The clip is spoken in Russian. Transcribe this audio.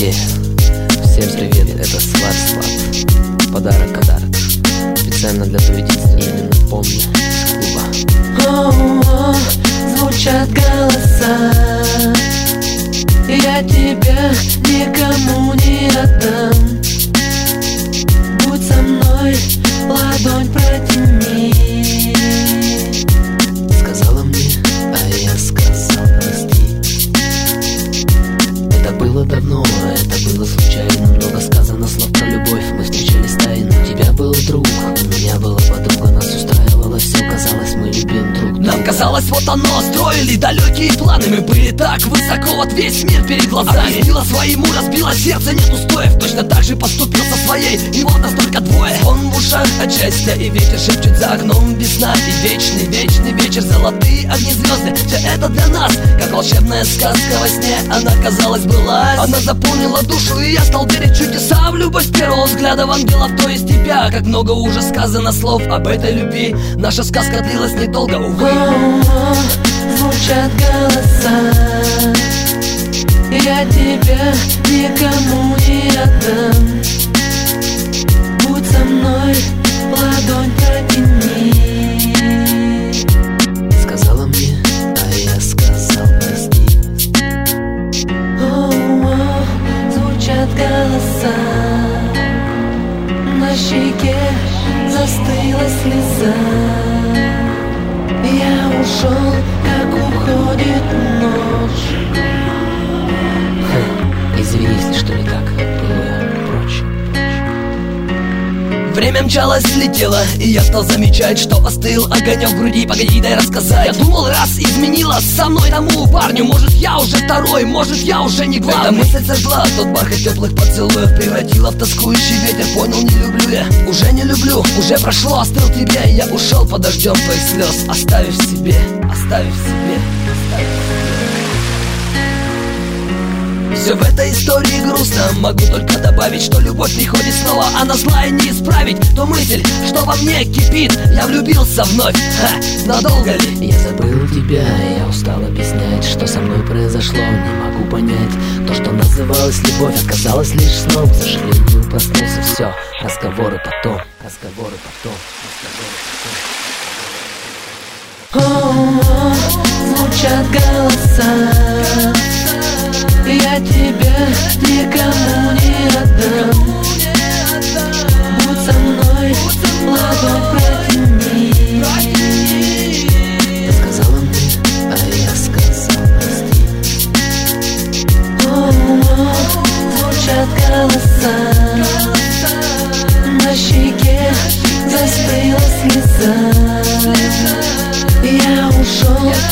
Всем привет, это Сват. Подарок. Специально для той единственной, именно помню, из клуба. Звучат голоса, я тебя никому не отдам. Будь со мной, ладонь протяни. Сказала мне, а я сказал прости. Это было давно, это было случайно. Много сказано слов про любовь, мы встречались тайно. У тебя был друг, у меня была подруга. Нас устраивало все, казалось, мы любим друг друга. Нам казалось, вот оно, строили далекие планы. Мы были так высоко, вот весь мир перед глазами. Определила своему, разбила сердце, нет устоев. Точно так же поступил со своей, и вот нас только двое. Он в ушах от счастья, и ветер шепчет за окном весна. И вечный вечер, золотые огни звезды. Все это для нас, как волшебная сказка во сне. Она, казалось, былась, она заполнила душу, и я стал верить в чудеса, в любовь с первого взгляда в ангелов, то есть тебя. Как много уже сказано слов об этой любви. Наша сказка длилась недолго, увы. Звучат голоса, я тебя никому не отдам. Будь со мной, ладонь протяни. Сказала мне, а я сказал прости. Звучат голоса, на щеке застыла слеза. Я ушел, как уходит ночь. Извини, если что не так, плыву я прочь. Время мчалось, летело, и я стал замечать, что остыл огонек в груди. Погоди, дай рассказать. Я думал, раз изменилась со мной тому парню, может, я уже второй, может, я уже не главный. Когда мысль сожгла, тот бархат теплых поцелуев превратила в тоскующий ветер. Понял, не люблю я, уже не люблю. Уже прошло, остыл тебе, и я ушел под дождем твоих слез, оставив себе. Все в этой истории грустно. Могу только добавить, что любовь приходит снова. Она злая, не исправить ту мысль, что во мне кипит. Я влюбился вновь, надолго ли? Я забыл тебя, я устал объяснять, что со мной произошло. Не могу понять, то, что называлось любовь, оказалось лишь сном. К сожалению, проснулся, все, разговоры потом. Звучат голоса, я тебя никому не отдам. Будь со мной, ладонь протяни. Ты сказала мне, а я сказал прости. Звучат голоса, на щеке застыла слеза. Я ушел,